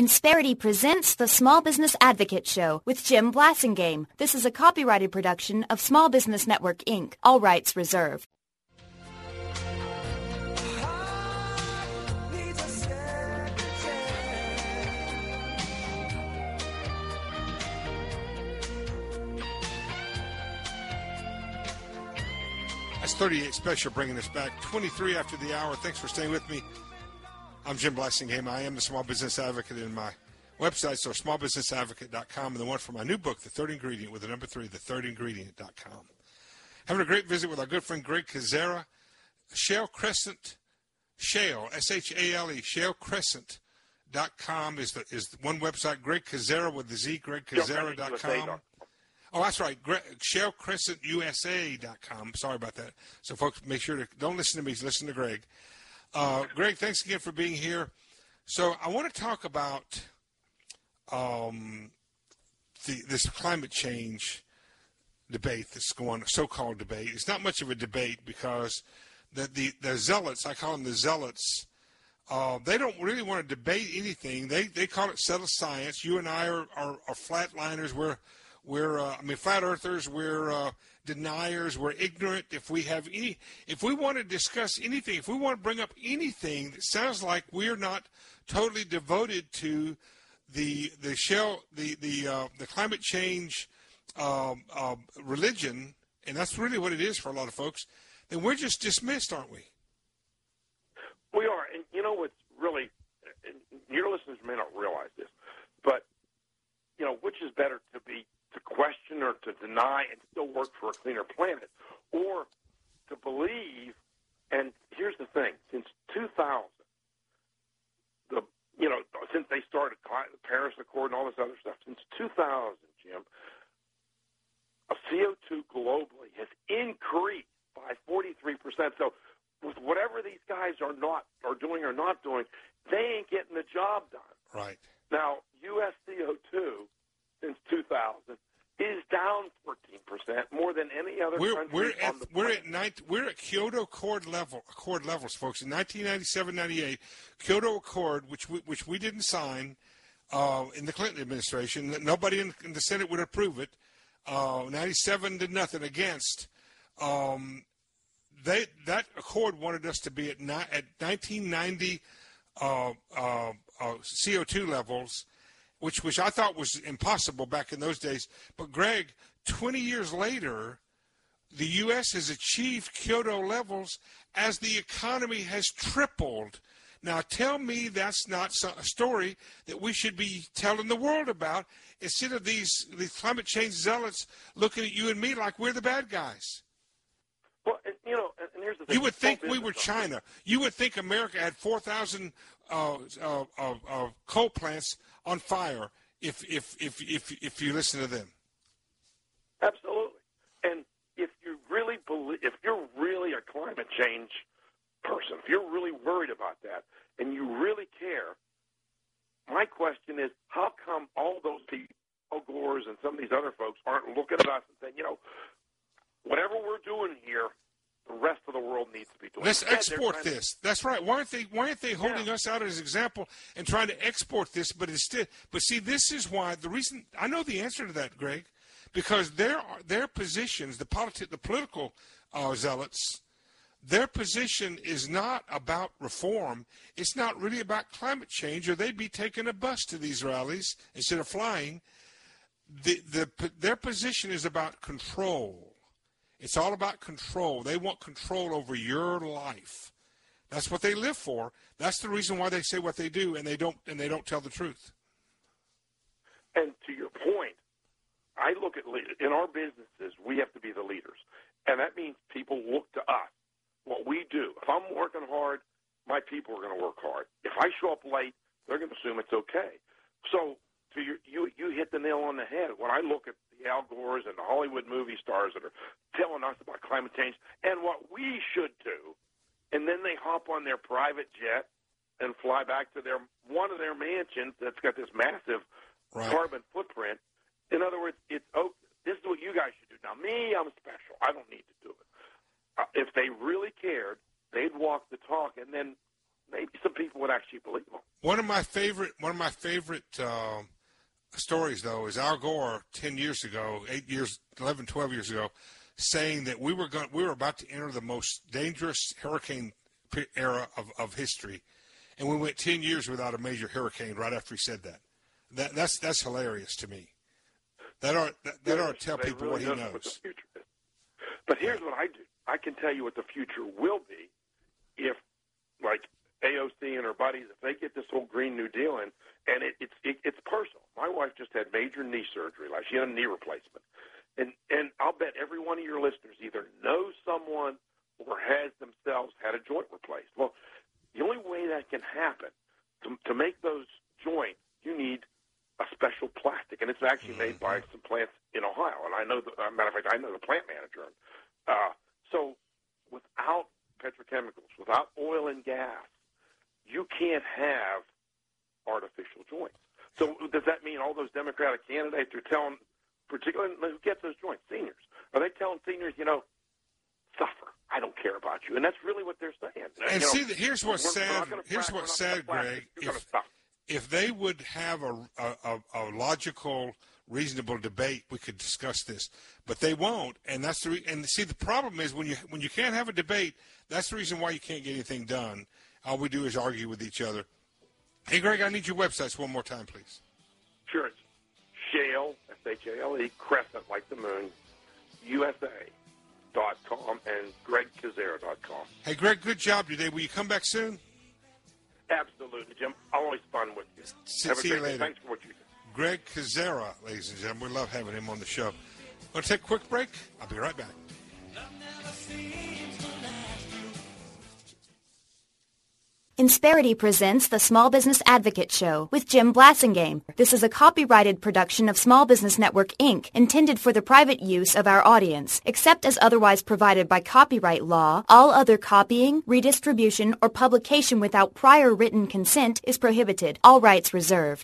Insperity presents the Small Business Advocate Show with Jim Blasingame. This is a copyrighted production of Small Business Network, Inc., all rights reserved. That's 38 Special, bringing us back 23 after the hour. Thanks for staying with me. I'm Jim Blasingame. I am the Small Business Advocate, in my websites are smallbusinessadvocate.com and the one for my new book, The Third Ingredient, with the number 3, thethirdingredient.com. Having a great visit with our good friend Greg Kozera, Shale Crescent, Shale, S-H-A-L-E, shalecrescent.com is one website. Greg Kozera with the Z, gregkozera.com. Oh, that's right, shalecrescentusa.com. Sorry about that. So, folks, make sure to don't listen to me, listen to Greg. Greg, thanks again for being here. So I want to talk about this climate change debate that's going on, so-called debate. It's not much of a debate because the zealots, I call them the zealots, they don't really want to debate anything. They call it settled science. You and I are flatliners. We're flat earthers. We're deniers. We're ignorant. If we want to discuss anything, if we want to bring up anything that sounds like we're not totally devoted to the climate change religion, and that's really what it is for a lot of folks, then we're just dismissed, aren't we? We are, and you know what's really, your listeners may not realize this, but which is better to question or to deny and still work for a cleaner planet, or to believe. And here's the thing: since 2000, since they started the Paris Accord and all this other stuff, since 2000, Jim, CO2 globally has increased by 43%. So, with whatever these guys are doing or not doing, they ain't getting the job done. Right now, U.S. CO2 since 2000 is down 14%, more than any other country on the planet. We're at Kyoto Accord levels, folks. In 1997-98, Kyoto Accord, which we didn't sign in the Clinton administration, that nobody in the Senate would approve it. 97 did nothing against. That accord wanted us to be at 1990 CO2 levels, which I thought was impossible back in those days. But, Greg, 20 years later, the U.S. has achieved Kyoto levels as the economy has tripled. Now, tell me that's not a story that we should be telling the world about, instead of these climate change zealots looking at you and me like we're the bad guys. Well, and here's the thing. You would think we were China. You would think America had 4,000 coal plants on fire if you listen to them. Absolutely. And if you really believe, if you're really a climate change person, if you're really worried about that and you really care, my question is, how come all those people, Al Gore's and some of these other folks, aren't looking at us and saying, whatever we're doing here, the rest of the world needs to be doing. Let's export this. That's right. Why aren't they holding us out as an example and trying to export this? But see, this is why the reason I know the answer to that, Greg, because their positions, the political zealots, their position is not about reform. It's not really about climate change, or they'd be taking a bus to these rallies instead of flying. Their position is about control. It's all about control. They want control over your life. That's what they live for. That's the reason why they say what they do, and they don't tell the truth. And to your point, I look at in our businesses, we have to be the leaders, and that means people look to us. What we do. If I'm working hard, my people are going to work hard. If I show up late, they're going to assume it's okay. So you hit the nail on the head. When I look at the Al Gores and the Hollywood movie stars that are telling us about climate change and what we should do, and then they hop on their private jet and fly back to one of their mansions that's got this massive carbon footprint. In other words, this is what you guys should do. Now, me, I'm special. I don't need to do it. If they really cared, they'd walk the talk, and then maybe some people would actually believe them. One of my favorite stories, though, is Al Gore 10 years ago, 12 years ago, saying that we were about to enter the most dangerous hurricane era of history, and we went 10 years without a major hurricane right after he said that. That's hilarious to me. That ought to tell people what he knows. What the future is. But here's what I do. I can tell you what the future will be if, like, AOC and her buddies, if they get this whole Green New Deal in, and it's personal. My wife just had major knee surgery. Like, she had a knee replacement. And I'll bet every one of your listeners either knows someone or has themselves had a joint replaced. Well, the only way that can happen, to make those joints, you need a special plastic, and it's actually made by some plants in Ohio. And I know, matter of fact, I know the plant manager. So without petrochemicals, without oil and gas, you can't have artificial joints. So does that mean all those Democratic candidates are telling, particularly who gets those joints, seniors, are they telling seniors, suffer? I don't care about you, and that's really what they're saying. And here's what's sad, Greg. If they would have a logical, reasonable debate, we could discuss this. But they won't, and that's the problem is when you can't have a debate, that's the reason why you can't get anything done. All we do is argue with each other. Hey, Greg, I need your websites one more time, please. Sure, it's Shale, S-H-A-L-E, Crescent, like the moon, USA.com, and GregKazera.com. Hey, Greg, good job today. Will you come back soon? Absolutely, Jim. Always fun with you. See you later. Thanks for what you do. Greg Kazera, ladies and gentlemen. We love having him on the show. Want to take a quick break? I'll be right back. Insperity presents the Small Business Advocate Show with Jim Blasingame. This is a copyrighted production of Small Business Network, Inc., intended for the private use of our audience. Except as otherwise provided by copyright law, all other copying, redistribution, or publication without prior written consent is prohibited. All rights reserved.